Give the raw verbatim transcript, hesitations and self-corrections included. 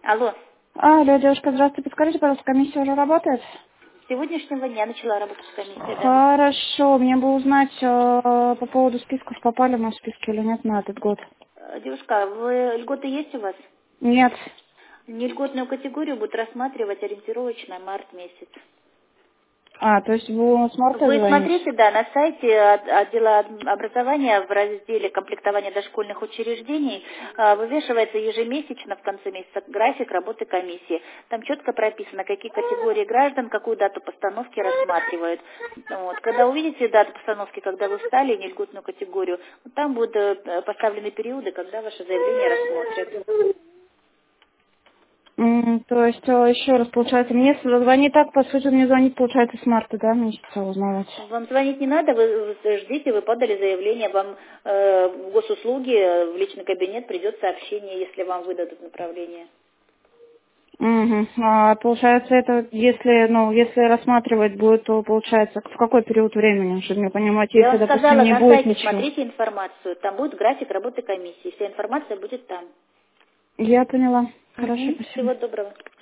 Алло. Алло, девушка, здравствуйте. Подскажите, пожалуйста, комиссия уже работает? С сегодняшнего дня начала работать комиссия, да. Хорошо. Мне бы узнать э, по поводу списков, попали мы в списки или нет на этот год. Э, Девушка, вы льготы есть у вас? Нет. Нельготную категорию будут рассматривать ориентировочно март месяц. А, то есть вы с марта Вы звоните? смотрите, да, на сайте от- отдела образования в разделе комплектования дошкольных учреждений э, вывешивается ежемесячно в конце месяца график работы комиссии. Там четко прописано, какие категории граждан, какую дату постановки рассматривают. Вот. Когда увидите дату постановки, когда вы встали в нельготную категорию, вот там будут э, поставлены периоды, когда ваше заявление рассмотрят. М, то есть, э, еще раз, получается, мне звонит так, по сути, мне звонит, получается, с марта, да, месяца узнавать. Вам звонить не надо, вы вы ждите, вы подали заявление, вам э, в госуслуги, э, в личный кабинет придет сообщение, если вам выдадут направление. Угу. А получается, это если, ну, если рассматривать будет, то получается, в какой период времени, чтобы мне понимать, Я если, вам допустим, сказала, не на будет сайте ничего. смотрите информацию, там будет график работы комиссии, вся информация будет там. Я поняла. Хорошо, Мгм. спасибо. Всего доброго.